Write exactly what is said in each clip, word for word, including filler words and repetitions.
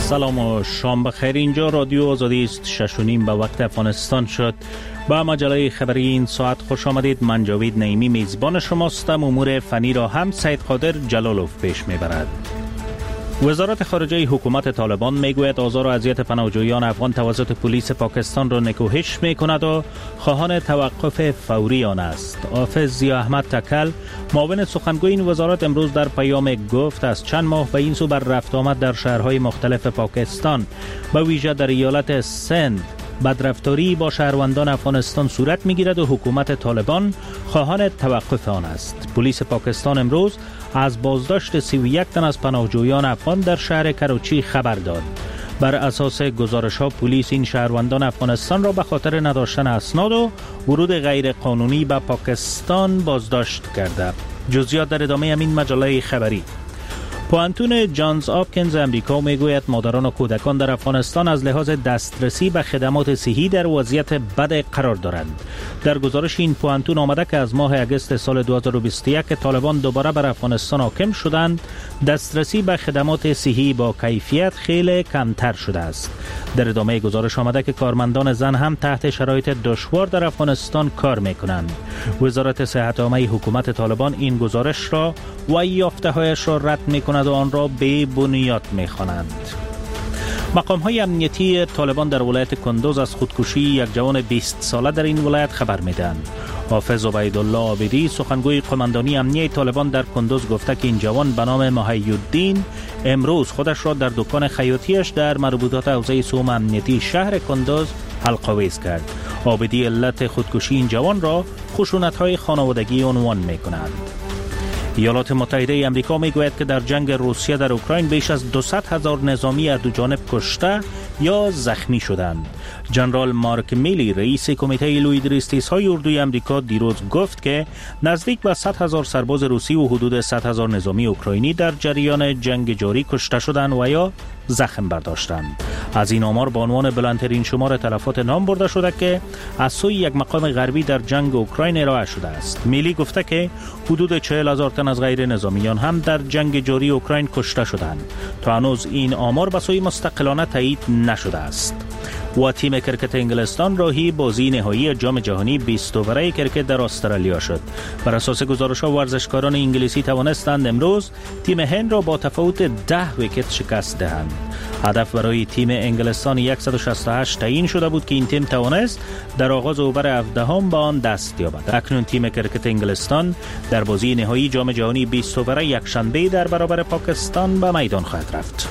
سلام و شام بخیر. اینجا رادیو آزادی است. شش و نیم به وقت افغانستان شد. با مجله خبری این ساعت خوش آمدید. من جاوید نعیمی میزبان شماستم. امور فنی را هم سید قادر جلالوف پیش میبرد. وزارت خارجه حکومت طالبان میگوید آزار و اذیت پناهجویان افغان توسط پلیس پاکستان را نکوهش میکند و خواهان توقف فوری آن است. حافظ ضیا احمد تکل، معاون سخنگوی این وزارت، امروز در پیام گفت از چند ماه به این سو بر رفت آمد در شهرهای مختلف پاکستان، به ویژه در ایالت سند، بدرفتاری با شهروندان افغانستان صورت میگیرد و حکومت طالبان خواهان توقف آن است. پلیس پاکستان امروز از بازداشت سی و یک تن از پناهجویان افغان در شهر کراچی خبر داد. بر اساس گزارش ها پلیس این شهروندان افغانستان را به خاطر نداشتن اسناد و ورود غیر قانونی به پاکستان بازداشت کرده. جزئیات در ادامه همین مجله خبری. پوانتون جانز آپکینز امریکا میگوید مادران و کودکان در افغانستان از لحاظ دسترسی به خدمات صحی در وضعیت بد قرار دارند. در گزارش این پوانتون آمده که از ماه اگست سال دو هزار و بیست و یک که طالبان دوباره بر افغانستان حاکم شدند، دسترسی به خدمات صحی با کیفیت خیلی کمتر شده است. در ادامه گزارش آمده که کارمندان زن هم تحت شرایط دشوار در افغانستان کار میکنند. وزارت صحت عامه حکومت طالبان این گزارش را و یافته‌هایش را رد میکند و آن را بی بنیاد می‌خوانند. مقام های امنیتی طالبان در ولایت کندوز از خودکشی یک جوان بیست ساله در این ولایت خبر میدهند. حافظ عبیدالله عابدی، سخنگوی قماندانی امنیتی طالبان در کندوز، گفته که این جوان به نام محی‌الدین امروز خودش را در دکان خیاطیش در مربوطات حوزه سوم امنیتی شهر کندوز حلق‌آویز کرد. عابدی علت خودکشی این جوان را خشونت‌های خانوادگی عنوان می‌کند. ایالات متحده امریکا میگوید که در جنگ روسیه در اوکراین بیش از دویست هزار نظامی از دو جانب کشته یا زخمی شدند. جنرال مارک میلی، رئیس کمیته لویدریستیس های اردوی امریکا، دیروز گفت که نزدیک به صد هزار سرباز روسی و حدود صد هزار نظامی اوکراینی در جریان جنگ جاری کشته شدند و یا زخم برداشتند. از این آمار به عنوان بلندترین شمار تلفات نام برده شده که از سوی یک مقام غربی در جنگ اوکراین ارائه شده است. میلی گفته که حدود چهل هزار تن از غیر نظامیان هم در جنگ جاری اوکراین کشته شدند. تا هنوز این آمار به سوی مستقلانه تایید نشده است. و تیم کرکت انگلستان راهی بازی نهایی جام جهانی بیست اووره کرکت در استرالیا شد. بر اساس گزارش‌ها ورزشکاران انگلیسی توانستند امروز تیم هند را با تفاوت ده ویکت شکست دهند. هدف برای تیم انگلستان صد و شصت و هشت تعیین شده بود که این تیم توانست در آغاز اوور هفدهم به آن دست یابد. اکنون تیم کرکت انگلستان در بازی نهایی جام جهانی بیست اووره یکشنبه در برابر پاکستان به میدان خواهد رفت.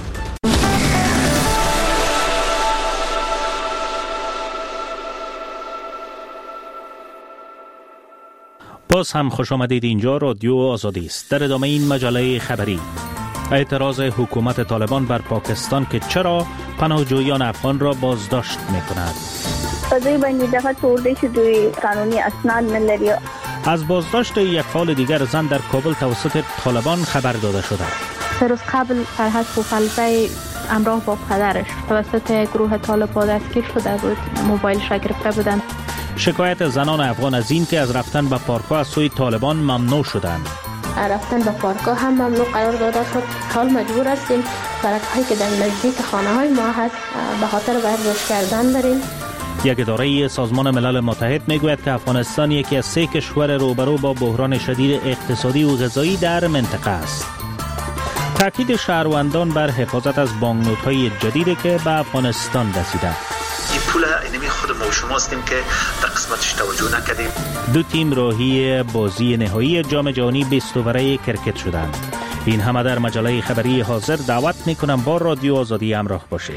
باز هم خوش آمدید. اینجا رادیو آزادی است. در ادامه این مجله خبری، اعتراض حکومت طالبان بر پاکستان که چرا پناهجویان افغان را بازداشت می‌کند. قضیه باندې دغه تور دی چې دوی قانوني اسناد نه لري. از بازداشت یک فعال دیگر زن در کابل توسط طالبان خبر داده شده. سه روز قبل فرهاد پوپلزی همراه با پدرش توسط گروه طالبان دستگیر شده بود. موبایلش را گرفته بودند. شکایت زنان افغان از این که از رفتن به پارک‌ها از سوی طالبان ممنوع شدند. رفتن به پارک‌ها هم ممنوع قرار داده شد. حال مجبور هستیم پارک‌هایی که در نزدیک خانه‌های ما هست به خاطر ورزش کردن بریم. یک اداره سازمان ملل متحد میگوید که افغانستان یکی از سه کشور روبرو با بحران شدید اقتصادی و غذایی در منطقه است. تاکید شهروندان بر حفاظت از بانکنوت‌های جدیدی که به افغانستان رسیده. این پول اینمی خود ما و شما هستیم که در قسمتش توجه نکردیم. دو تیم راهی بازی نهایی جام جهانی بیست اووره کرکت شدند. این همه در مجله خبری حاضر. دعوت میکنم با رادیو آزادی همراه باشید.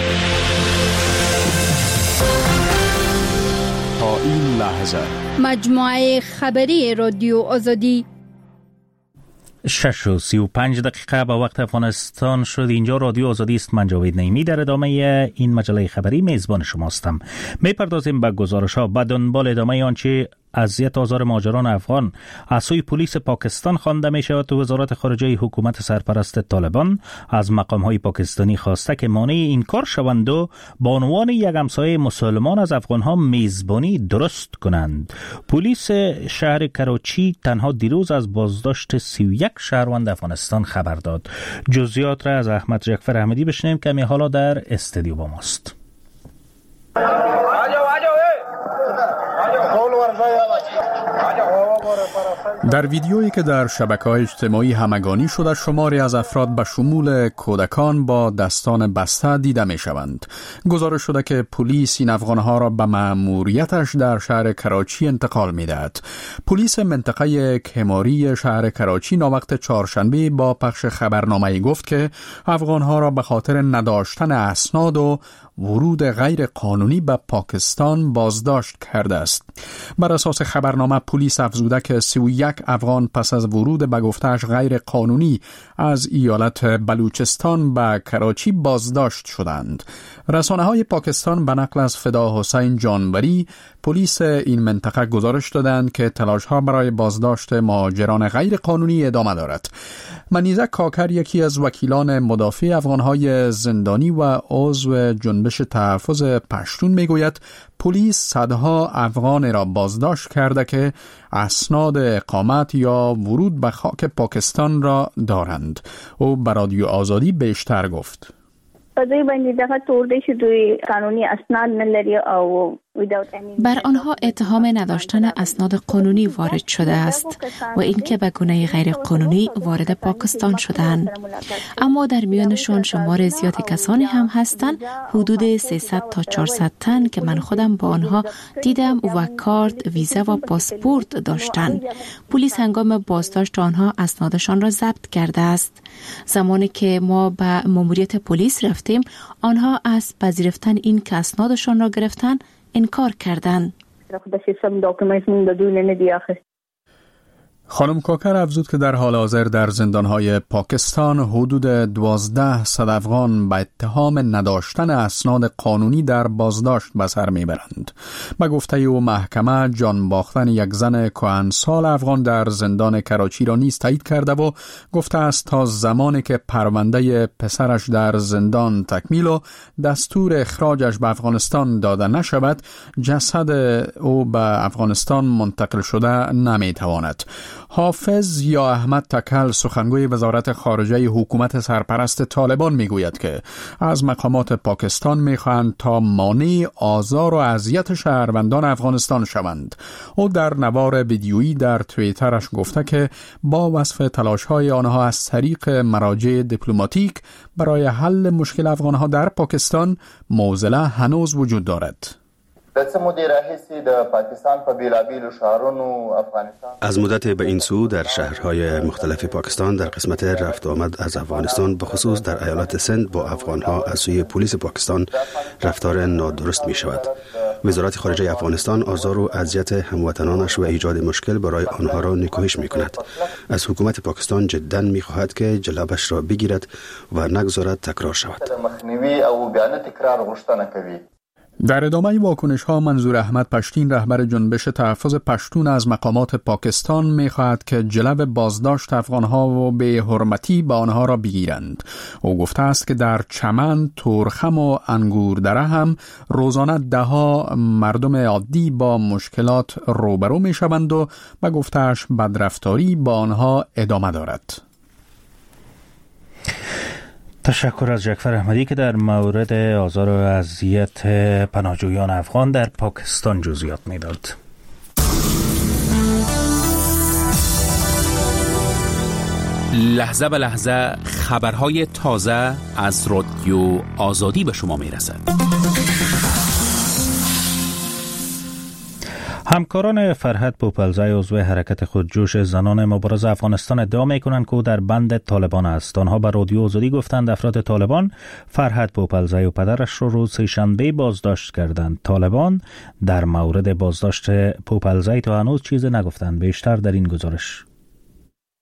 تا این لحظه مجموعه خبری رادیو آزادی. شش و سی و پنج دقیقه به وقت افغانستان شد. اینجا رادیو آزادی است. من جاوید نعیمی در ادامه این مجله خبری میزبان شماستم. میپردازیم به گزارش ها. به دنبال ادامه آنچه اذیت آزار مهاجران افغان از سوی پلیس پاکستان خوانده می شود و وزارت خارجه حکومت سرپرست طالبان از مقام های پاکستانی خواسته که مانع این کار شوند و با عنوان یک همسایه مسلمان از افغان ها میزبانی درست کنند. پلیس شهر کراچی تنها دیروز از بازداشت سی و یک شهروند افغانستان خبر داد. جزئیات را از احمد جعفر احمدی بشنویم که می حالا در استودیو با ماست. در ویدیویی که در شبکه‌های اجتماعی همگانی شده، شماری از افراد به شمول کودکان با دستان بسته دیده می‌شوند. گزارش شده که پلیس این افغان‌ها را به مأموریتش در شهر کراچی انتقال می‌دهد. پلیس منطقه کماری شهر کراچی ناوقت چهارشنبه با پخش خبرنامه‌ای گفت که افغان‌ها را به خاطر نداشتن اسناد و ورود غیر قانونی به پاکستان بازداشت کرده است. بر اساس خبرنامه پلیس افزوده که سی و یک افغان پس از ورود به گفته‌اش غیر قانونی از ایالت بلوچستان به کراچی بازداشت شدند. رسانه‌های پاکستان به نقل از فدا حسین جانوری پلیس این منطقه گزارش دادند که تلاش‌ها برای بازداشت مهاجران غیر قانونی ادامه دارد. منیزه کاکر، یکی از وکیلان مدافع افغان‌های زندانی و عضو جنبش تحفظ پشتون، میگوید پلیس صدها افغان را بازداشت کرده که اسناد اقامت یا ورود به خاک پاکستان را دارند. او به رادیو آزادی بیشتر گفت. دوی باندې دغه تور دی چې دوی قانوني اسناد نه لري او بر آنها اتهام نداشتن اسناد قانونی وارد شده است و اینکه به گونه غیر قانونی وارد پاکستان شدند. اما در میانشان شمار زیادی کسانی هم هستند، حدود سیصد تا چهارصد تن که من خودم با آنها دیدم و کارت، ویزا و پاسپورت داشتند. پلیس هنگام بازداشت آنها اسنادشان را ضبط کرده است. زمانی که ما به ماموریت پلیس رفتیم، آنها از پذیرفتن این که اسنادشان را گرفتن انکار کردند. خانم کاکر افزود که در حال حاضر در زندانهای پاکستان حدود دوازده صد افغان به اتهام نداشتن اسناد قانونی در بازداشت به سر میبرند. به گفته او محکمه جان باختن یک زن کهنسال افغان در زندان کراچی را نیز تایید کرده و گفته است تا زمانی که پرونده پسرش در زندان تکمیل و دستور اخراجش به افغانستان داده نشود، جسد او به افغانستان منتقل شده نمیتواند. حافظ یا احمد تکل، سخنگوی وزارت خارجه حکومت سرپرست طالبان، میگوید که از مقامات پاکستان میخواهند تا مانع آزار و اذیت شهروندان افغانستان شوند. او در نوار ویدیویی در توییترش گفته که با وصف تلاش‌های آنها از طریق مراجع دیپلماتیک برای حل مشکل افغانها در پاکستان معضله هنوز وجود دارد. از مدت به این سو در شهرهای مختلف پاکستان در قسمت رفت و آمد از افغانستان، به خصوص در ایالت سند، با افغانها از سوی پلیس پاکستان رفتار نادرست می شود. وزارت خارجه افغانستان آزار و اذیت هموطنانش و ایجاد مشکل برای آنها را نکوهش می کند. از حکومت پاکستان جداً می خواهد که جلوش را بگیرد و نگذارد تکرار شود. در ادامه واکنش ها، منظور احمد پشتین، رهبر جنبش تحفظ پشتون، از مقامات پاکستان می خواهد که جلو بازداشت افغان ها و به حرمتی به آنها را بگیرند. او گفته است که در چمن، تورخم و انگوردره هم روزانه ده ها مردم عادی با مشکلات روبرو می شوند و به گفتهش بدرفتاری با آنها ادامه دارد. تشکر از جعفر احمدی که در مورد آزار و اذیت پناهجویان افغان در پاکستان جزئیات میداد. لحظه به لحظه خبرهای تازه از رادیو آزادی به شما میرسد. همکاران فرهاد پوپلزی عضو حرکت خودجوش زنان مبارز افغانستان ادعا میکنند که او در بند طالبان است. آنها به رادیو آزادی گفتند افراد طالبان فرهاد پوپلزی و پدرش را روز سه‌شنبه بازداشت کردند. طالبان در مورد بازداشت پوپلزی تا هنوز چیزی نگفتند. بیشتر در این گزارش.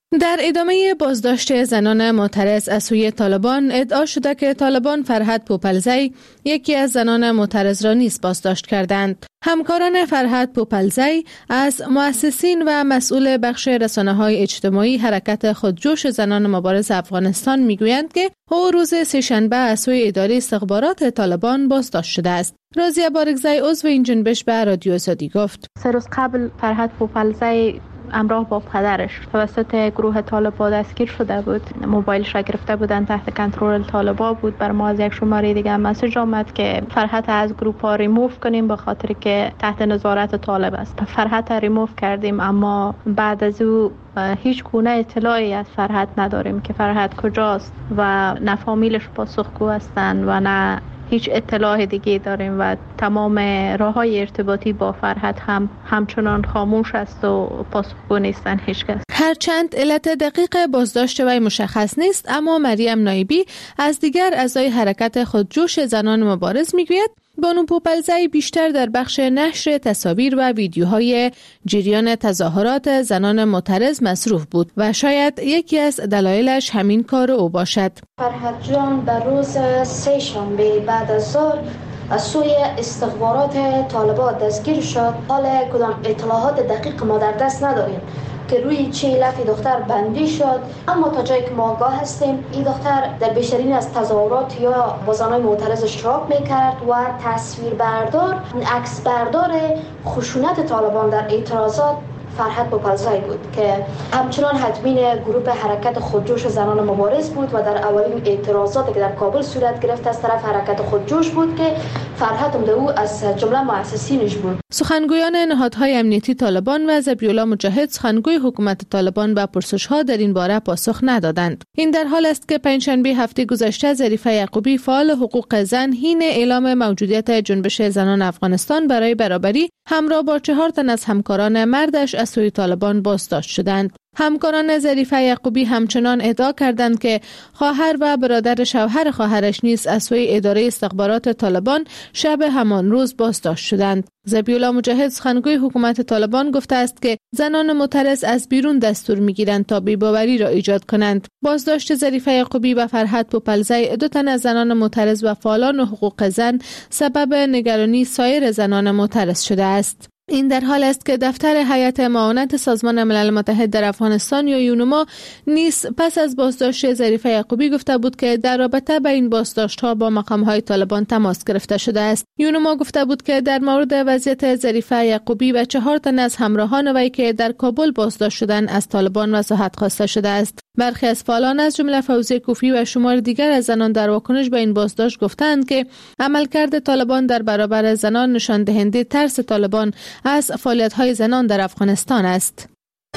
در ادامه بازداشت زنان معترض از سوی طالبان ادعا شده که طالبان فرهاد پوپلزی یکی از زنان معترض را نیز بازداشت کردند. همکاران فرهاد پوپلزی از مؤسسین و مسئول بخش رسانه‌های اجتماعی حرکت خودجوش زنان مبارز افغانستان میگویند که او روز سه‌شنبه از سوی اداره استخبارات طالبان بازداشت شده است. رازیه بارگزی عضو این جنبش به رادیو آزادی گفت: سه روز قبل فرهاد پوپلزی همراه با پدرش توسط گروه طالبان دستگیر شده بود. موبایلش را گرفته بودن، تحت کنترل طالبان بود. بر ما از یک شماره دیگه مسیج آمد که فرهاد از گروپ ها ریموو کنیم به خاطر که تحت نظارت طالب است. فرهاد ریموو کردیم، اما بعد از او هیچ گونه اطلاعی از فرهاد نداریم که فرهاد کجاست و نه فامیلش پاسخگو هستند و نه هیچ اطلاع دیگه داریم و تمام راه‌های ارتباطی با فرهاد هم همچنان خاموش است و پاسخگو نیستن هیچ کس. هرچند علت دقیق بازداشت وی مشخص نیست، اما مریم نایبی از دیگر اعضای حرکت خودجوش زنان مبارز میگوید بانو پوپلزی بیشتر در بخش نشر تصاویر و ویدیوهای جریان تظاهرات زنان معترض مصروف بود و شاید یکی از دلایلش همین کار او باشد. فرهاد جان در روز سه شنبه بعد از ظهر از سوی استخبارات طالبان دستگیر شد. حالا کدام اطلاعات دقیق ما در دست نداریم که روی چه لفی دختر بندی شد، اما تا جایی که ما آگاه هستیم این دختر در بیشترین از تظاهرات یا با زنان معترض اشتراک میکرد و تصویر بردار عکس بردار خشونت طالبان در اعتراضات فرهاد پوپلزی بود که همچنان حتمین گروه حرکت خودجوش زنان مبارز بود و در اولین اعتراضاتی که در کابل صورت گرفت از طرف حرکت خودجوش بود که فرهاد هم او از جمله مؤسسینش بود. سخنگویان نهادهای امنیتی طالبان و ذبیحالله مجاهد سخنگوی حکومت طالبان به پرسش‌ها در این باره پاسخ ندادند. این در حال است که پنجشنبه هفته گذشته ظریفه یعقوبی فعال حقوق زن حین اعلام موجودیت جنبش زنان افغانستان برای برابری همراه با چهار تن از همکاران مردش از سوی طالبان بازداشت شدند. همکاران ظریفه یعقوبی همچنان ادعا کردند که خواهر و برادر شوهر خواهرش نیز از سوی اداره استخبارات طالبان شب همان روز بازداشت شدند. ذبیحالله مجاهد سخنگوی حکومت طالبان گفته است که زنان معترض از بیرون دستور می‌گیرند تا بی‌باوری را ایجاد کنند. بازداشت ظریفه یعقوبی و فرهاد پوپلزی دو تن از زنان معترض و فعالان حقوق زن سبب نگرانی سایر زنان معترض شده است. این در حال است که دفتر هیئت معاونت سازمان ملل متحد در افغانستان یا یونما نیز پس از بازداشت ظریفه یعقوبی گفته بود که در رابطه با این بازداشت‌ها با مقام‌های طالبان تماس گرفته شده است. یونما گفته بود که در مورد وضعیت ظریفه یعقوبی و چهار تن از همراهان وی که در کابل بازداشت شدند از طالبان وضاحت خواسته شده است. برخی از فعالان از جمله فوزیه کوفی و شمار دیگر از زنان در واکنش به این بازداشت گفتند که عملکرد طالبان در برابر زنان نشان دهنده ترس طالبان از فعالیت‌های زنان در افغانستان است.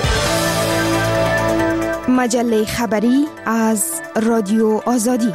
مجله خبری از رادیو آزادی.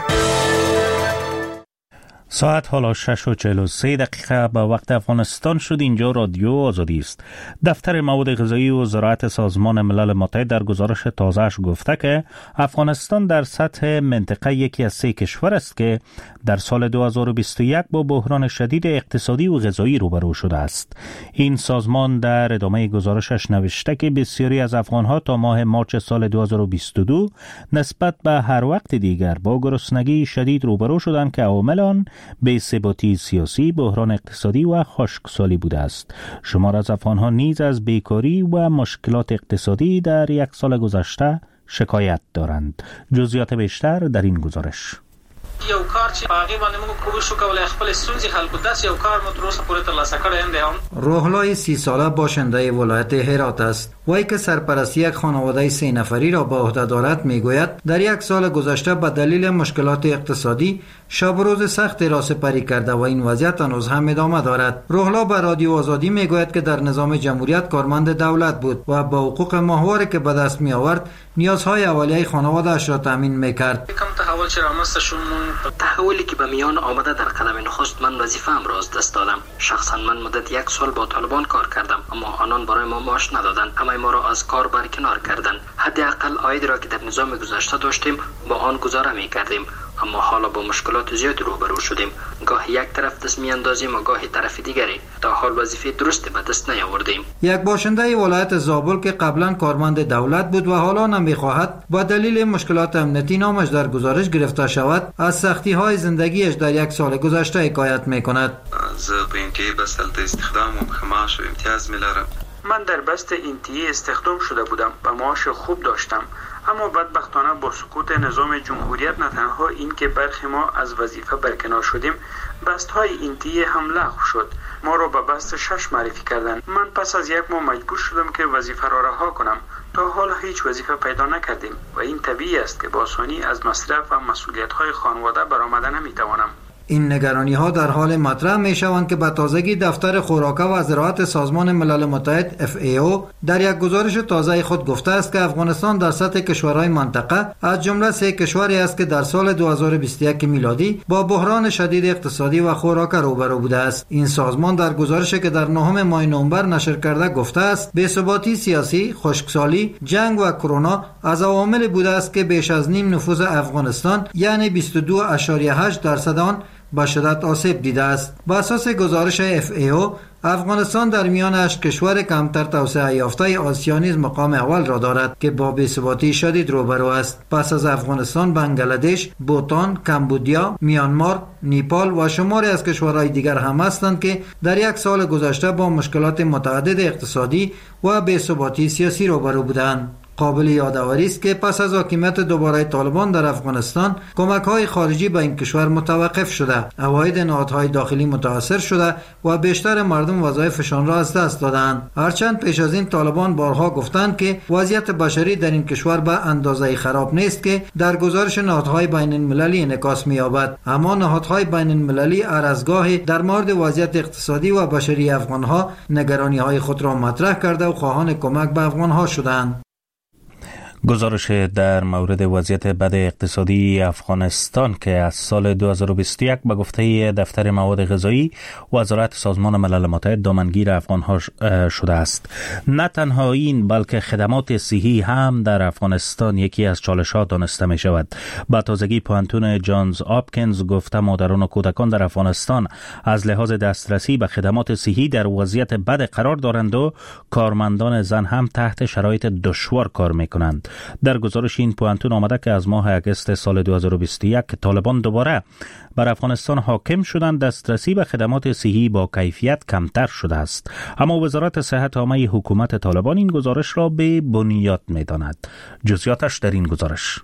ساعت حالا شش و چهل و سه دقیقه به وقت افغانستان شد. اینجا رادیو آزادی است. دفتر مواد غذایی و زراعت سازمان ملل متحد در گزارش تازه‌اش گفته که افغانستان در سطح منطقه یکی از سه کشور است که در سال دو هزار و بیست و یک با بحران شدید اقتصادی و غذایی روبرو شده است. این سازمان در ادامه گزارشش نوشته که بسیاری از افغانها تا ماه مارچ سال دو هزار و بیست و دو نسبت به هر وقت دیگر با گرسنگی شدید روبرو شدند که عوامل آن بی‌ثباتی سیاسی، بحران اقتصادی و خشکسالی بوده است. شمار از افغانها نیز از بیکاری و مشکلات اقتصادی در یک سال گذشته شکایت دارند. جزئیات بیشتر در این گزارش. یو کار چې هغه باندې موږ کوشش وکړو خپل سوزي خلکو داس یو کار مو تر اوسه پورې ترلاسه کړی نه. روحلای سی ساله باشنده ولایت هرات است. وی که سرپرستی یک خانواده سه نفری را به عهده دارد میگوید در یک سال گذشته به دلیل مشکلات اقتصادی شب و روز سخت را سپری کرده و این وضعیت هنوز هم ادامه دارد. روحلا به رادیو آزادی میگوید که در نظام جمهوریت کارمند دولت بود و با حقوق ماهواره که به دست می آورد نیازهای اولیه خانواده اش را تامین میکرد. کم تحول چرا مستشون تحولی که به میان آمده در قدم نخست من وظیفه‌ام را از دست دادم. شخصا من مدت یک سال با طالبان کار کردم اما آنان برای ما معاش ندادند. همه ما را از کار برکنار کردند. حداقل عایدی را که در نظام گذشته داشتیم با آن گزاره می‌کردیم اما حالا با مشکلات زیادی روبرو شدیم. گاه یک طرف دست میاندازیم و گاه طرف دیگری. تا حال وظیفه درستی به دست نیاوردیم. یک باشنده ولایت زابل که قبلا کارمند دولت بود و حالا نمیخواهد با دلیل مشکلات امنیتی نامش در گزارش گرفته شود، از سختی های زندگیش در یک سال گذشته حکایت میکند. زه په انتیه بسته استخدام و معاش و امتیاز می‌لرم. من در بست انتیه استخدام شده بودم و معاش خوب داشتم، اما بدبختانه با سقوط نظام جمهوریت نه تنها این که برخی ما از وظیفه برکنار شدیم، بست های انتیه هم لغو شد. ما را به بست شش معرفی کردند. من پس از یک ماه مجبور شدم که وظیفه را رها کنم. تا حال هیچ وظیفه پیدا نکردیم و این طبیعی است که با آسانی از مصرف و مسئولیت های خانواده برآمده نمیتوانم. این نگرانی ها در حال مطرح می شوند که به تازگی دفتر خوراک و زراعت سازمان ملل متحد اف ای او در یک گزارش تازه خود گفته است که افغانستان در سطح کشورهای منطقه از جمله سه کشوری است که در سال دو هزار و بیست و یک میلادی با بحران شدید اقتصادی و خوراک روبرو بوده است. این سازمان در گزارشی که در نهم ماه نوامبر نشر کرده گفته است بی‌ثباتی سیاسی، خشکسالی، جنگ و کرونا از عوامل بوده است که بیش از نیم نفوذ افغانستان یعنی بیست و دو و هشت درصد آن به شدت آسیب دیده است. بر اساس گزارش اف ای او افغانستان در میان هشت کشور کمتر توسعه یافته آسیا نیز مقام اول را دارد که با بی‌ثباتی شدید روبرو است. پس از افغانستان بنگلادش، بوتان، کمبودیا، میانمار، نیپال و شماری از کشورهای دیگر هم هستند که در یک سال گذشته با مشکلات متعدد اقتصادی و بی‌ثباتی سیاسی روبرو بودند. قابل یادآوری است که پس از حاکمیت دوباره طالبان در افغانستان کمک‌های خارجی به این کشور متوقف شده، عواید نهادهای داخلی متاثر شده و بیشتر مردم وظایفشان را از دست دادند. هرچند پیش از این طالبان بارها گفتند که وضعیت بشری در این کشور به اندازه خراب نیست که در گزارش نهادهای بین المللی انعکاس می‌یابد، اما نهادهای بین المللی هر از گاهی در مورد وضعیت اقتصادی و بشری افغان‌ها نگرانی‌های خود را مطرح کرده و خواهان کمک به افغان‌ها شدند. گزارش در مورد وضعیت بد اقتصادی افغانستان که از سال دو هزار و بیست و یک به گفته دفتر مواد غذایی وزارت سازمان ملل متحد دامنگیر افغانها شده است. نه تنها این بلکه خدمات صحی هم در افغانستان یکی از چالش‌ها دانسته می شود. با تازگی پوهنتون جانز هاپکینز گفته مادران و کودکان در افغانستان از لحاظ دسترسی به خدمات صحی در وضعیت بد قرار دارند و کارمندان زن هم تحت شرایط دشوار کار می کنند. در گزارش این پوهنتون آمده که از ماه اگست سال دو هزار و بیست و یک طالبان دوباره بر افغانستان حاکم شدند، دسترسی به خدمات صحی با کیفیت کمتر شده است. اما وزارت صحت عامه حکومت طالبان این گزارش را به بنیاد می‌داند. جزئیاتش در این گزارش.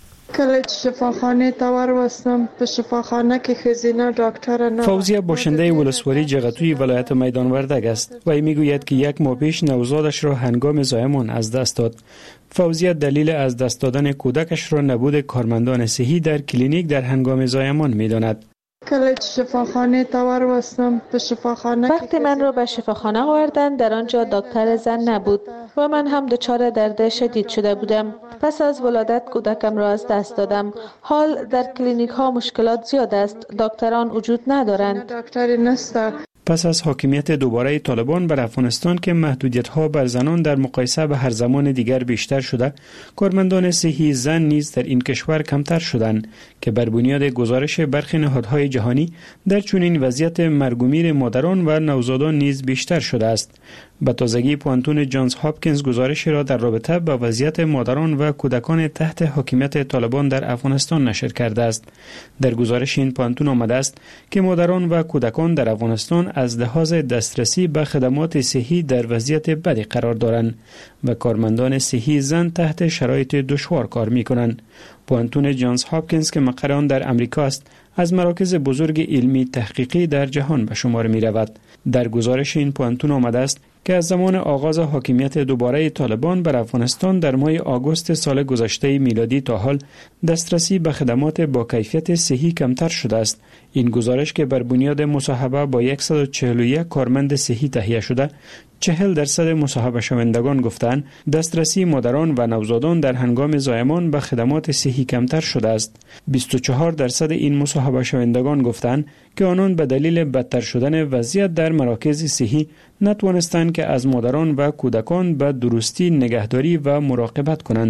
کله شفاخانه تاور وستم به شفاخانه که خزینه دکتر نه. فوزیه باشنده ولسوالی جغتوی ولایت میدان وردگ است و میگوید که یک ماه پیش نوزادش را هنگام زایمان از دست داد. فوزیه دلیل از دست دادن کودکش را نبود کارمندان صحی در کلینیک در هنگام زایمان میداند. کله شفاخانه تاور وستم به شفاخانه وقتی من را به شفاخانه آوردند در آنجا دکتر زن نبود و من هم دچار درد شدید شده بودم. پس از ولادت کودکم را از دست دادم. حال در کلینیک ها مشکلات زیاد است. دکتران وجود ندارند. دکتری نیست. پس از حاکمیت دوباره طالبان بر افغانستان که محدودیت‌ها بر زنان در مقایسه به هر زمان دیگر بیشتر شده، کارمندان صحی زن نیز در این کشور کمتر شدند که بر بنیاد گزارش برخی نهادهای جهانی در چنین وضعیت مرگ و میر مادران و نوزادان نیز بیشتر شده است. به تازگی پوهنتون جانز هاپکینز گزارشی را در رابطه با وضعیت مادران و کودکان تحت حاکمیت طالبان در افغانستان نشر کرده است. در گزارش این پوهنتون آمده است که مادران و کودکان در افغانستان از لحاظ دسترسی به خدمات صحی در وضعیت بدی قرار دارند و کارمندان صحی زن تحت شرایط دشوار کار می‌کنند. پوهنتون جانز هاپکینز که مقر آن در امریکا است، از مراکز بزرگ علمی تحقیقی در جهان به شمار می رود. در گزارش این پوهنتون آمده است که از زمان آغاز حاکمیت دوباره طالبان بر افغانستان در ماه آگوست سال گذشته میلادی تا حال دسترسی به خدمات با کیفیت صحی کمتر شده است. این گزارش که بر بنیاد مصاحبه با صد و چهل و یک کارمند صحی تهیه شده، چهل درصد مصاحبه شوندگان گفتند دسترسی مادران و نوزادان در هنگام زایمان به خدمات صحی کمتر شده است. بیست و چهار درصد این مصاحبه شوندگان گفتند که آنان به دلیل بدتر شدن وضعیت در مراکز صحی نتوانستند که از مادران و کودکان به درستی نگهداری و مراقبت کنند.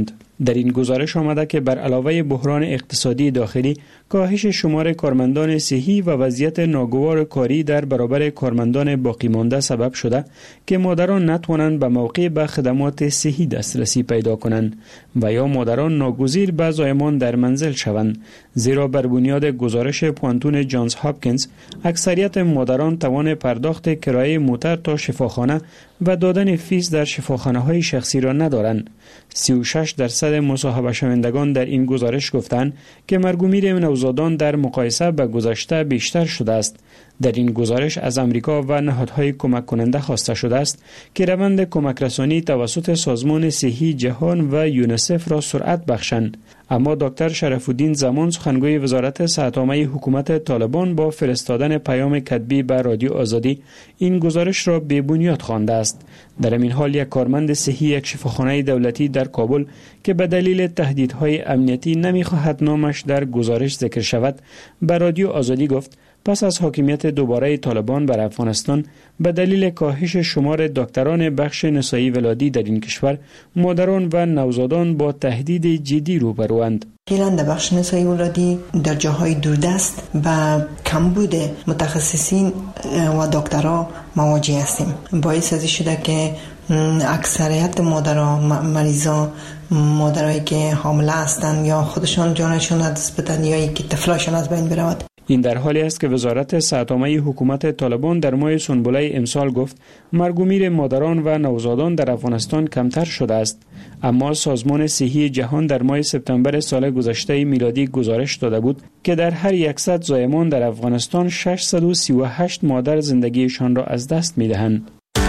در این گزارش آمده که بر علاوه بحران اقتصادی داخلی، کاهش شمار کارمندان صحی و وضعیت ناگوار کاری در برابر کارمندان باقی مانده سبب شده که مادران نتوانند به موقع به خدمات صحی دسترسی پیدا کنند و یا مادران ناگزیر به زایمان در منزل شوند، زیرا بر بنیاد گزارش پوانتون جانز هاپکینز اکثریت مادران توان پرداخت کرایه موتر تا شفاخانه و دادن فیس در شفاخانه های شخصی را ندارند. سی و شش درصد مصاحبه شوندگان در این گزارش گفتند که مرگ و میر نوزادان در مقایسه با گذشته بیشتر شده است. در این گزارش از امریکا و نهادهای کمک کننده خواسته شده است که روند کمک رسانی توسط سازمان صحی جهان و یونیسف را سرعت بخشند. اما دکتر شرف الدین زمان، سخنگوی وزارت صحت عامه حکومت طالبان، با فرستادن پیام کتبی به رادیو آزادی این گزارش را بی بنیاد خوانده است. در این حال یک کارمند صحی یک شفاخانه دولتی در کابل که به دلیل تهدیدهای امنیتی نمی‌خواهد نامش در گزارش ذکر شود، به رادیو آزادی گفت پس از حاکمیت دوباره طالبان بر افغانستان به دلیل کاهش شمار دکتران بخش نسایی ولادی در این کشور، مادران و نوزادان با تهدید جدی روبروند. فعلا در بخش نسایی ولادی در جاهای دوردست و کمبود متخصصین و دکترها مواجه هستیم. باعث از شده که اکثریت مادرها مریضا مادرایی که حامله هستند یا خودشان جانشون از دست بدن یا یکی طفلشان از بین برود. این در حالی است که وزارت صحت عامه حکومت طالبان در ماه سنبله امسال گفت مرگ و میر مادران و نوزادان در افغانستان کمتر شده است، اما سازمان صحی جهان در ماه سپتامبر سال گذشته میلادی گزارش داده بود که در هر صد زایمان در افغانستان ششصد و سی و هشت مادر زندگیشان را از دست می‌دهند.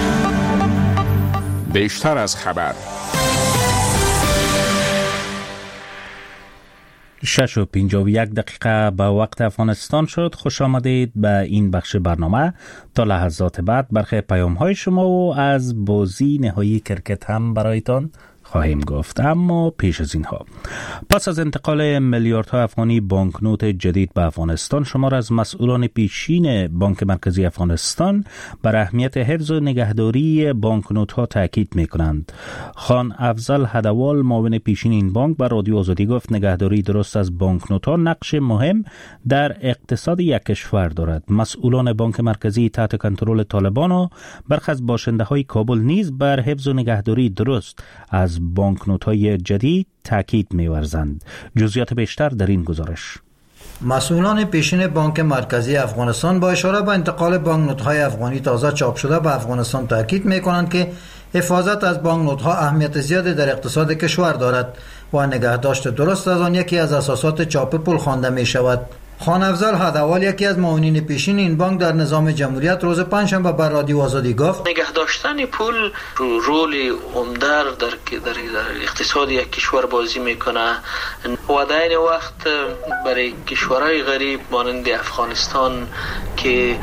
بیشتر از خبر. شش و پنجاه و یک دقیقه به وقت افغانستان شد. خوش آمدید به این بخش برنامه. تا لحظات بعد برخی پیام های شما و از بازی نهایی کرکت هم برایتان خواهیم گفت، اما پیش از اینها، پس از انتقال میلیاردها افغانی بانکنوت جدید به افغانستان، شمار از مسئولان پیشین بانک مرکزی افغانستان بر اهمیت حفظ و نگهداری بانکنوت ها تاکید می کنند. خان افضل هدوال، معاون پیشین این بانک، بر رادیو آزادی گفت نگهداری درست از بانکنوت ها نقش مهم در اقتصاد یک کشور دارد. مسئولان بانک مرکزی تحت کنترل طالبان و برخی از باشنده های کابل نیز بر حفظ و نگهداری درست از بانکنوت‌های جدید تاکید می‌ورزند. جزئیات بیشتر در این گزارش. مسئولان پیشین بانک مرکزی افغانستان با اشاره به انتقال بانکنوت‌های افغانی تازه چاپ شده به افغانستان تاکید می‌کنند که حفاظت از بانکنوت‌ها اهمیت زیادی در اقتصاد کشور دارد و نگهداشت درست از آن یکی از اساسات چاپ پول خوانده می‌شود. خان افضل هدوال، یکی از معاونین پیشین این بانک، در نظام جمهوریت روز پنجشنبه بر رادیو آزادی گفت نگه داشتن پول رول عمده در در اقتصاد یک کشور بازی میکنه و در این وقت برای کشورهای غریب مانند افغانستان که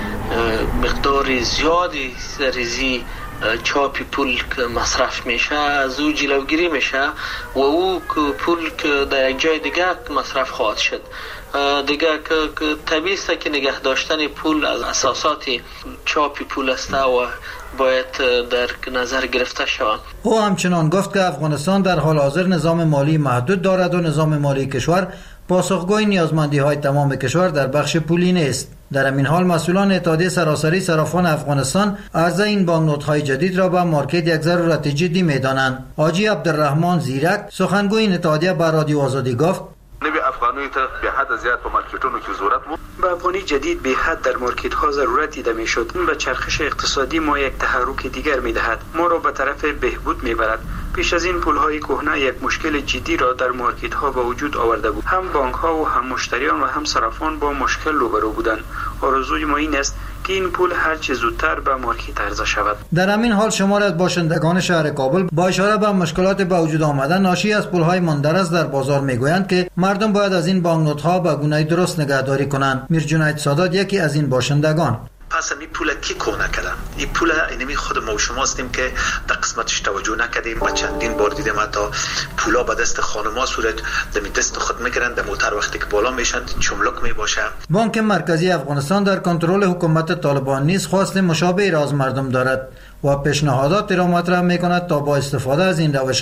مقدار زیادی ریزی چاپ پول که مصرف میشه از او جلوگیری میشه و او پول که در یک جای دیگه مصرف خواهد شد. دیگه که طبیعی است که نگه داشتن پول از اساسات چاپ پول است و باید در نظر گرفته شود. او همچنان گفت که افغانستان در حال حاضر نظام مالی محدود دارد و نظام مالی کشور پاسخگوی نیازمندی های تمام کشور در بخش پولی نیست. در این حال مسئولان اتحادیه سراسری صرافان افغانستان عرضه این بانکنوت های جدید را به مارکت یک ضرورت جدی می‌دانند. حاجی عبدالرحمن زیرک، سخنگوی این اتحادیه، بر رادیو آزادی گفت نوی افغانی ته به حد زیاد په مارکتونو کې ضرورت بود. به افغانی جدید به حد در مارکت ها ضرورت دیده می شد. این به چرخش اقتصادی ما یک تحرک دیگر می دهد. ما را به طرف بهبود می برد. پیش از این پول های کهنه یک مشکل جدی را در مارکت ها به وجود آورده بود. هم بانک ها و هم مشتریان و هم صرافان با مشکل روبرو بودند. آرزوی ما این است که این پول هر چه زودتر به مارکت عرضه شود. در همین حال شمار از باشندگان شهر کابل با اشاره به مشکلات به وجود آمده ناشی از پول‌های ماندرز در بازار میگویند که مردم باید از این بانکنوت‌ها به گونه درست نگهداری کنند. میر جنید سادات، یکی از این باشندگان: پس این پول کی کهنه کردن؟ این پول اینمی خود ما و شما هستیم که در قسمتش توجه نکردیم. ما چندین بار دیدیم حتی پولا به دست خانم‌ها صورت در دست خود میگیرند، در موتر وقتی که بالا میشن چملک میباشه. بانک مرکزی افغانستان در کنترل حکومت طالبان نیز خواست مشابه را از مردم دارد و پیشنهادات را مطرح میکند تا با استفاده از این روش‌ها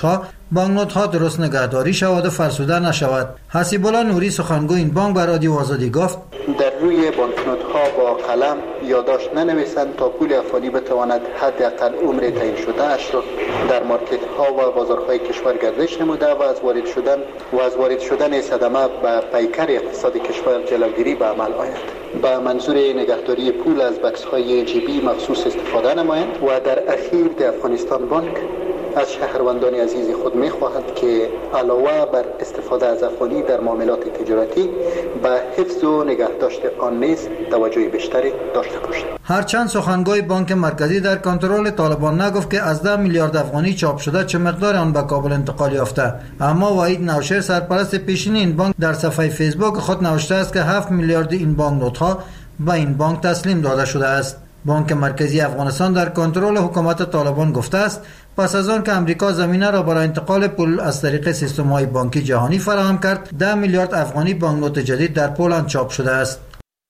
بانکنوت ها درست نگهداری شود و فرسوده نشود. حسیب الله نوری سخنگوی این بانک به رادیو آزادی گفت در روی بانکنوت ها با قلم یادداشت ننویسند تا پول افغانی بتواند حداقل عمر تعیین شده اش را در مارکت ها و بازارهای کشور گردش نموده و از وارد شدن و از وارد شدن صدمه به پیکر اقتصاد کشور جلوگیری به عمل آید. به منظور نگهداری پول از بکس های جیبی مخصوص استفاده نمایند و در اخیر در افغانستان بانک از شهروندان عزیز خود می خواهد که علاوه بر استفاده از افغانی در معاملات تجارتی به حفظ و نگهداشت آن نیز توجه بیشتری داشته باشد. هرچند سخنگوی بانک مرکزی در کنترل طالبان نگفت که از ده میلیارد افغانی چاپ شده چه مقدار آن به کابل انتقال یافته، اما وحید نوشهر سرپرست پیشینی این بانک در صفحه فیسبوک خود نوشته است که هفت میلیارد این بانکنوت ها به این بانک تسلیم داده شده است. بانک مرکزی افغانستان در کنترل حکومت طالبان گفته است پس از آن که امریکا زمینه را برای انتقال پول از طریق سیستم‌های بانکی جهانی فراهم کرد، ده میلیارد افغانی بانکنوت جدید در پولند چاپ شده است.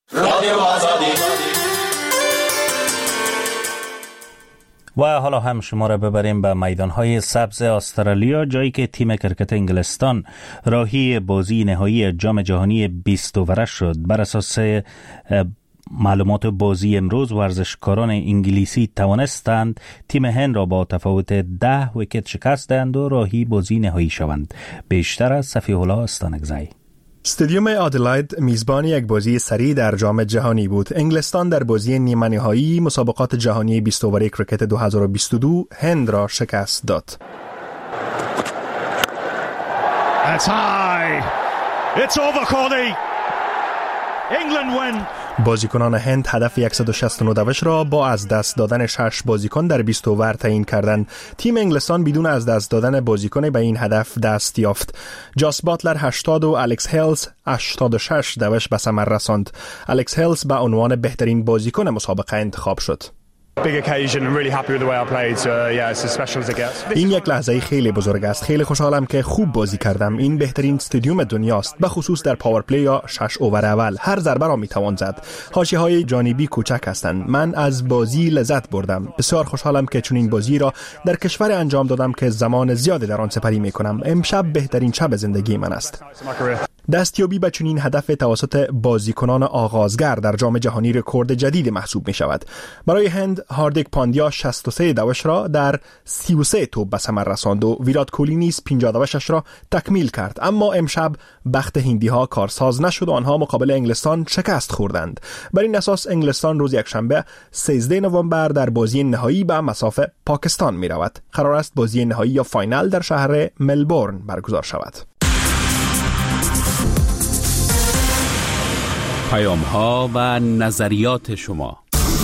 و حالا هم شما را ببریم به میدانهای سبز استرالیا، جایی که تیم کرکت انگلستان راهی بازی نهایی جام جهانی بیست اووره شد. بر اساس معلومات بازی امروز ورزشکاران انگلیسی توانستند تیم هند را با تفاوت ده ویکت شکست دهند و راهی بازی نهایی شوند. بیشتر از صفیح الله استانکزی. استادیوم آدلاید میزبان یک بازی سری در جام جهانی بود. انگلستان در بازی نیمه نهایی مسابقات جهانی بیست اووره کرکت دو هزار و بیست و دو هند را شکست داد. It's high. It's over, Cordy. England win. بازیکنان هند هدف صد و شصت و نه دوش را با از دست دادن شش بازیکن در بیست اوور تعیین کردند. تیم انگلستان بدون از دست دادن بازیکن به این هدف دست یافت. جاس باتلر هشتاد و الکس هیلز هشتاد و شش دوش به ثمر رساند. الکس هیلز به عنوان بهترین بازیکن مسابقه انتخاب شد. این یک لحظه خیلی بزرگ است. خیلی خوشحالم که خوب بازی کردم. این بهترین استادیوم دنیاست، به خصوص در پاور پلی یا شش اوور اول. هر ضربه را میتوان زد. حاشیه‌های جانبی کوچک هستند. من از بازی لذت بردم. بسیار خوشحالم که چنین بازی را در کشور انجام دادم که زمان زیادی در آن سپری میکنم. امشب بهترین شب زندگی من است. دستیابی به چنین هدف توسط بازیکنان آغازگر در جام جهانی رکورد جدید محسوب می شود. برای هند هاردیک پاندیا شصت و سه دوش را در سی و سه توپ به ثمر رساند و ویرات کوهلی نیز پنجاه دوشش را تکمیل کرد. اما امشب بخت هندی ها کارساز نشد و آنها مقابل انگلستان شکست خوردند. بر این اساس انگلستان روز یکشنبه سیزده نوامبر در بازی نهایی به مصاف پاکستان می رود. قرار است بازی نهایی یا فاینال در شهر ملبورن برگزار شود. پیام ها و نظریات شما.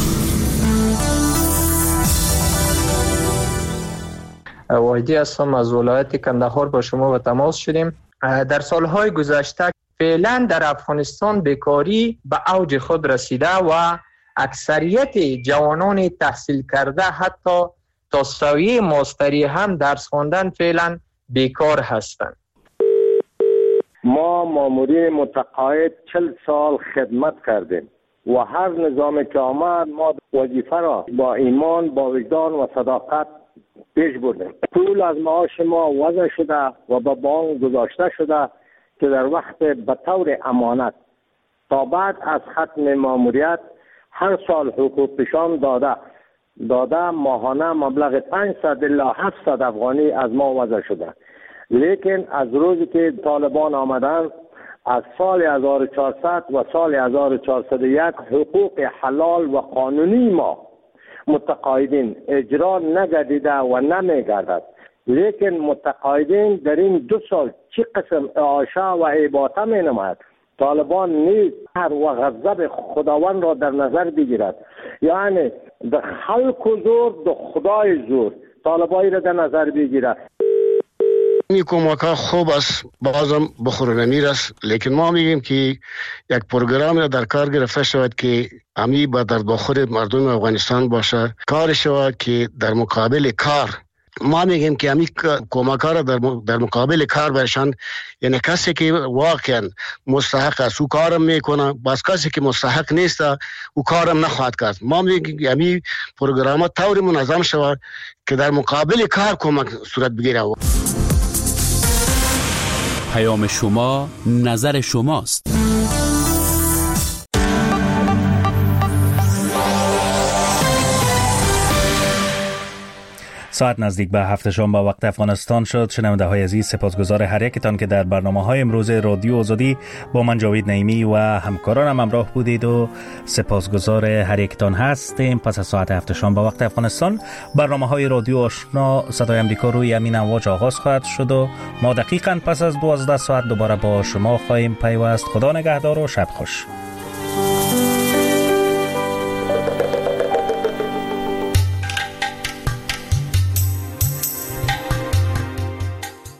واحدی هستم از ولایت کندهار، با شما به تماس شدیم. در سالهای گذشته فعلا در افغانستان بیکاری به اوج خود رسیده و اکثریت جوانان تحصیل کرده حتی تا سویه ماستری هم درس خواندن فعلا بیکار هستند. ما مامورین متقاعد چل سال خدمت کردیم و هر نظام که آمد ما وظیفه را با ایمان، با وجدان و صداقت پیش بردیم. پول از معاش ما وضع شده و به بانک گذاشته شده که در وقت به طور امانت تا بعد از ختم ماموریت هر سال حقوق پیشان داده داده ماهانه مبلغ پانصد الی هفتصد افغانی از ما وضع شده. لیکن از روزی که طالبان آمدن از سال هزار و چهارصد و سال هزار و چهارصد و یک حقوق حلال و قانونی ما متقاعدین اجرا نگردیده و نمیگردد. لیکن متقاعدین در این دو سال چه قسم اعاشه و اباطه می نماید. طالبان نیز هر و غضب خداوند را در نظر بگیرد، یعنی در خلق و زور در خدای زور طالبانی را در نظر بگیرد. این کمک ها خوب است، بازم بخورنمیر است، لیکن ما میگیم که یک پروگرام را در کار گرفته شود که امی با در بخور مردم افغانستان باشه، کار شود که در مقابل کار ما میگیم که امی کمک ها را در, در مقابل کار برشان، یعنی کسی که واقعا مستحق است او کارم میکنه، بس کسی که مستحق نیست او کارم نخواهد کرد. ما میگیم که امی پروگرام ها طور منظم شود که در مقابل کار کمک صورت بگیره. پیام شما نظر شماست. ساعت نزدیک به هفت شام با وقت افغانستان شد. شنونده های عزیز، سپاسگزار هر یکتان که در برنامه های امروز رادیو آزادی با من جاوید نعیمی و همکارانم همراه بودید و سپاسگزار هر یکتان هستیم. پس از ساعت هفت شام با وقت افغانستان برنامه های رادیو آشنا صدای امریکا روی امین امواج آغاز خواهد شد و ما دقیقاً پس از دوازده ساعت دوباره با شما خواهیم پیوست. خدا نگهدار و شب خوش.